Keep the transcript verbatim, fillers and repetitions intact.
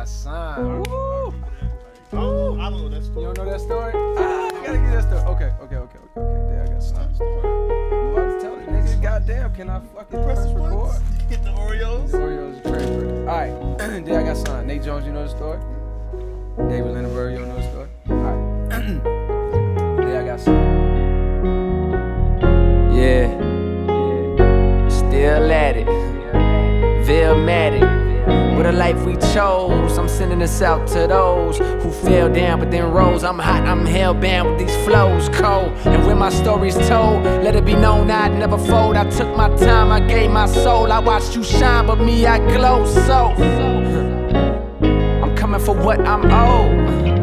signed. Woo! Oh, I don't know that story. You don't know that story? Ah, I gotta get that story. Okay, okay, okay, okay, okay. Day I got signed. I'm about to tell you, nigga. Goddamn, can I fucking press record? Get the Oreos. The Oreos are transferred. Alright, day I got signed. Nate Jones, you know the story? David Lindenberg, you don't know the story? Alright. Day I got signed. Yeah, still at it, Vilmatic. What a life we chose. I'm sending this out to those who fell down but then rose. I'm hot, I'm hell-bound with these flows, cold. And when my story's told, let it be known I'd never fold. I took my time, I gave my soul. I watched you shine, but me, I glow so. I'm coming for what I'm owed.